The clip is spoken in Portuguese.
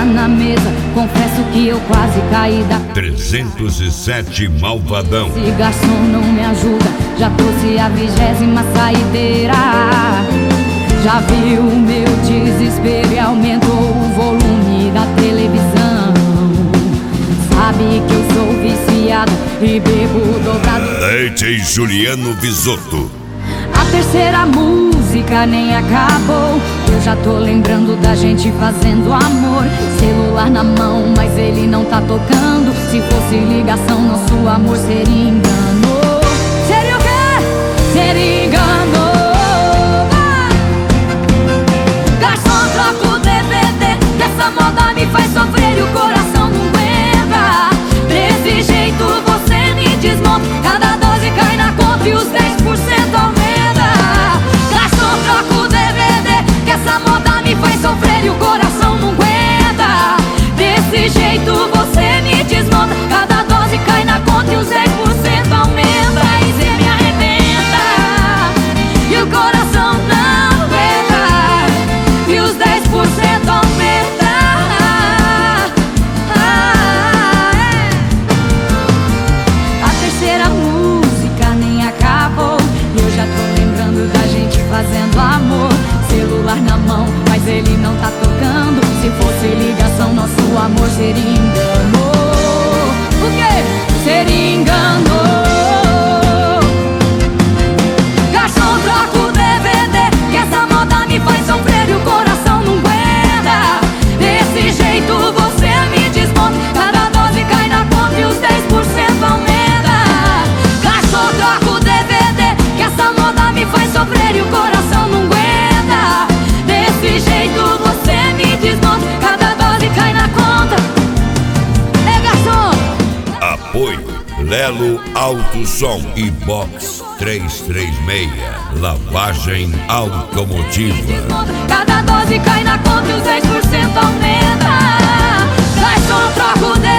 na mesa, confesso que eu quase caí da 307 Malvadão. Esse garçom não me ajuda, já trouxe a 20ª saideira. Já viu o meu desespero e aumentou o volume da televisão. Sabe que eu sou viciado e bebo dobrado. DJ Juliano Visotto. A terceira música nem acabou, eu já tô lembrando da gente fazendo amor. Celular na mão, mas ele não tá tocando. Se fosse ligação, nosso amor seria engano. Seria o quê? Seria engano. Garçom, troca o DVD, que essa moda me faz sofrer e o coração não aguenta. Desse jeito você me desmonta, cada dose cai na conta e os 10% aumenta. Garçom, troca o DVD, que essa moda me faz sofrer e o coração não aguenta. Desse jeito você me desmonta, cada dose cai na conta e os 10% aumenta. E cê me arrebenta e o coração não aguenta, e os 10% aumenta. A terceira música nem acabou, eu já tô lembrando da gente fazendo amor. Celular na mão, mas ele não tá tocando. Se fosse ligação, nosso amor seria engano. O quê? Seria engano. Garçom, troca o DVD, que essa moda me faz sofrer e o coração não aguenta. Desse jeito você me desmonta, cada dose cai na conta e os 10% aumenta. Garçom, troca o DVD, que essa moda me faz sofrer e o coração não aguenta. Desse jeito você me desmonta, cada dose cai na conta. É, garçom! Apoio Lelo Auto Som e Box 336. Lavagem automotiva. Cada dose cai na conta e os 10% aumenta. Garçom, troca o